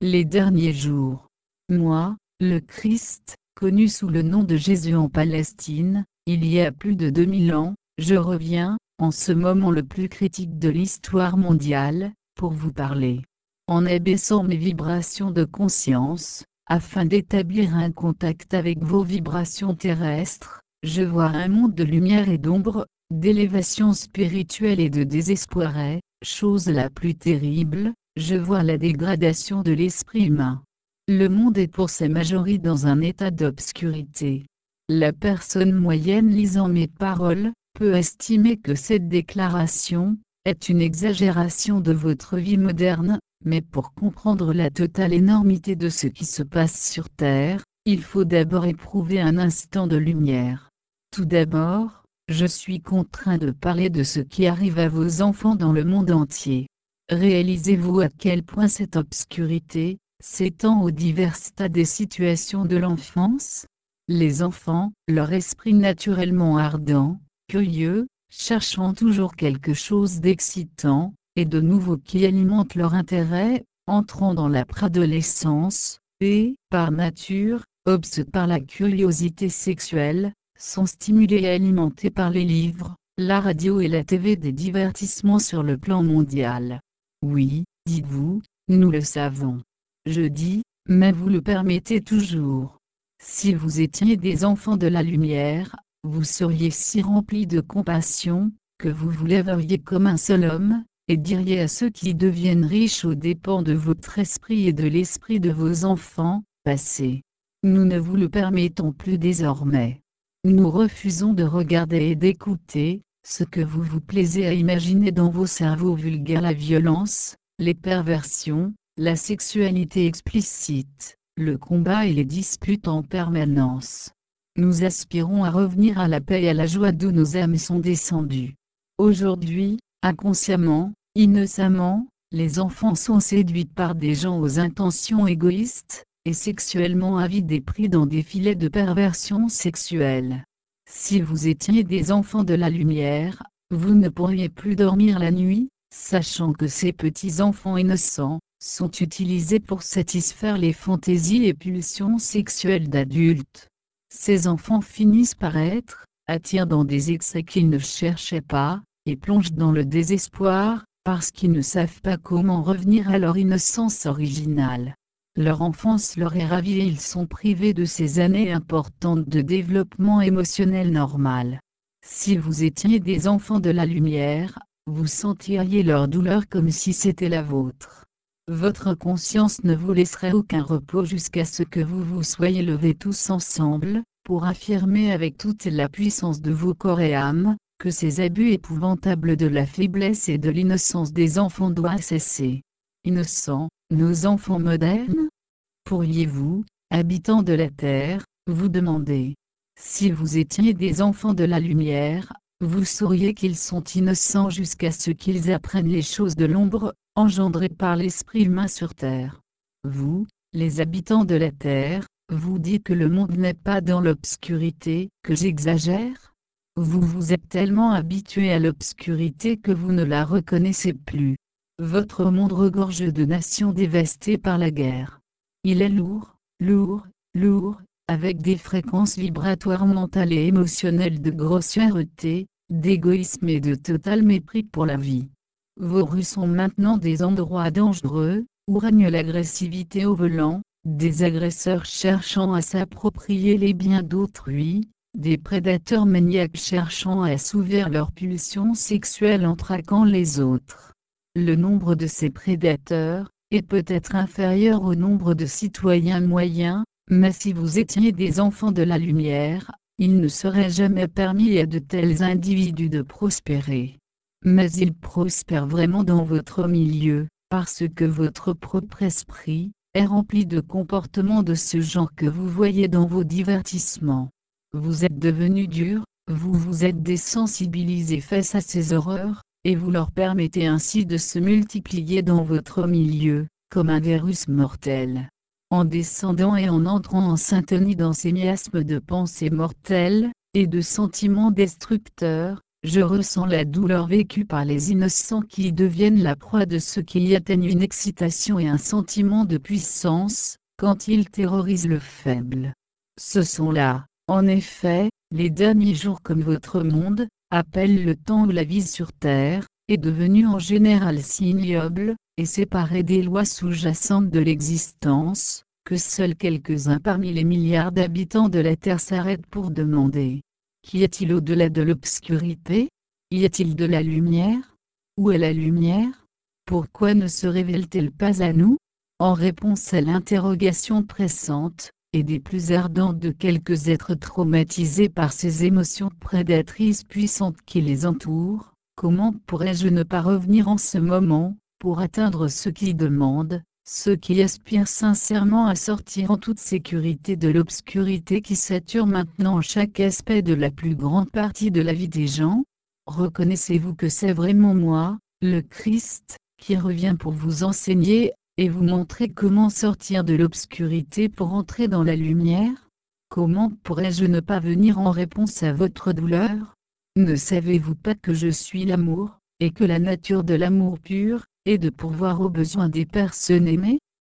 Les derniers jours. Moi, le Christ, connu sous le nom de Jésus en Palestine, il y a plus de 2000 ans, je reviens, en ce moment le plus critique de l'histoire mondiale, pour vous parler. En abaissant mes vibrations de conscience, afin d'établir un contact avec vos vibrations terrestres, je vois un monde de lumière et d'ombre, d'élévation spirituelle et de désespoir et, chose la plus terrible, je vois la dégradation de l'esprit humain. Le monde est pour sa majorité dans un état d'obscurité. La personne moyenne lisant mes paroles, peut estimer que cette déclaration, est une exagération de votre vie moderne, mais pour comprendre la totale énormité de ce qui se passe sur Terre, il faut d'abord éprouver un instant de lumière. Tout d'abord, je suis contraint de parler de ce qui arrive à vos enfants dans le monde entier. Réalisez-vous à quel point cette obscurité s'étend aux divers stades des situations de l'enfance? Les enfants, leur esprit naturellement ardent, curieux, cherchant toujours quelque chose d'excitant et de nouveau qui alimente leur intérêt, entrant dans la préadolescence, et, par nature, obsédés par la curiosité sexuelle, sont stimulés et alimentés par les livres, la radio et la TV des divertissements sur le plan mondial. Oui, dites-vous, nous le savons. Je dis, mais vous le permettez toujours. Si vous étiez des enfants de la lumière, vous seriez si remplis de compassion, que vous vous lèveriez comme un seul homme, et diriez à ceux qui deviennent riches aux dépens de votre esprit et de l'esprit de vos enfants, passez. Nous ne vous le permettons plus désormais. Nous refusons de regarder et d'écouter, ce que vous vous plaisez à imaginer dans vos cerveaux vulgaires, la violence, les perversions, la sexualité explicite, le combat et les disputes en permanence. Nous aspirons à revenir à la paix et à la joie d'où nos âmes sont descendues. Aujourd'hui, inconsciemment, innocemment, les enfants sont séduits par des gens aux intentions égoïstes, et sexuellement avides et pris dans des filets de perversion sexuelle. Si vous étiez des enfants de la lumière, vous ne pourriez plus dormir la nuit, sachant que ces petits enfants innocents sont utilisés pour satisfaire les fantaisies et pulsions sexuelles d'adultes. Ces enfants finissent par être attirés dans des excès qu'ils ne cherchaient pas, et plongent dans le désespoir, parce qu'ils ne savent pas comment revenir à leur innocence originale. Leur enfance leur est ravie et ils sont privés de ces années importantes de développement émotionnel normal. Si vous étiez des enfants de la lumière, vous sentiriez leur douleur comme si c'était la vôtre. Votre conscience ne vous laisserait aucun repos jusqu'à ce que vous vous soyez levés tous ensemble, pour affirmer avec toute la puissance de vos corps et âmes, que ces abus épouvantables de la faiblesse et de l'innocence des enfants doivent cesser. Innocents, nos enfants modernes? Pourriez-vous, habitants de la terre, vous demander? Si vous étiez des enfants de la lumière, vous sauriez qu'ils sont innocents jusqu'à ce qu'ils apprennent les choses de l'ombre, engendrées par l'esprit humain sur terre. Vous, les habitants de la terre, vous dites que le monde n'est pas dans l'obscurité, que j'exagère? Vous vous êtes tellement habitués à l'obscurité que vous ne la reconnaissez plus. Votre monde regorge de nations dévastées par la guerre. Il est lourd, lourd, lourd, avec des fréquences vibratoires mentales et émotionnelles de grossièreté, d'égoïsme et de total mépris pour la vie. Vos rues sont maintenant des endroits dangereux, où règne l'agressivité au volant, des agresseurs cherchant à s'approprier les biens d'autrui, des prédateurs maniaques cherchant à assouvir leurs pulsions sexuelles en traquant les autres. Le nombre de ces prédateurs est peut-être inférieur au nombre de citoyens moyens, mais si vous étiez des enfants de la lumière, il ne serait jamais permis à de tels individus de prospérer. Mais ils prospèrent vraiment dans votre milieu, parce que votre propre esprit est rempli de comportements de ce genre que vous voyez dans vos divertissements. Vous êtes devenus durs, vous vous êtes désensibilisés face à ces horreurs, et vous leur permettez ainsi de se multiplier dans votre milieu, comme un virus mortel. En descendant et en entrant en syntonie dans ces miasmes de pensées mortelles, et de sentiments destructeurs, Je ressens la douleur vécue par les innocents qui deviennent la proie de ceux qui y atteignent une excitation et un sentiment de puissance, quand ils terrorisent le faible. Ce sont là, en effet, les derniers jours comme votre monde, appelle le temps où la vie sur Terre, est devenue en général si ignoble, et séparée des lois sous-jacentes de l'existence, que seuls quelques-uns parmi les milliards d'habitants de la Terre s'arrêtent pour demander: qu'y a-t-il au-delà de l'obscurité? Y a-t-il de la lumière? Où est la lumière? Pourquoi ne se révèle-t-elle pas à nous? En réponse à l'interrogation pressante, et des plus ardentes de quelques êtres traumatisés par ces émotions prédatrices puissantes qui les entourent, comment pourrais-je ne pas revenir en ce moment, pour atteindre ceux qui demandent, ceux qui aspirent sincèrement à sortir en toute sécurité de l'obscurité qui sature maintenant chaque aspect de la plus grande partie de la vie des gens? Reconnaissez-vous que c'est vraiment moi, le Christ, qui reviens pour vous enseigner, et vous montrer comment sortir de l'obscurité pour entrer dans la lumière? Comment pourrais-je ne pas venir en réponse à votre douleur? Ne savez-vous pas que je suis l'amour, et que la nature de l'amour pur, est de pourvoir aux besoins des personnes aimées?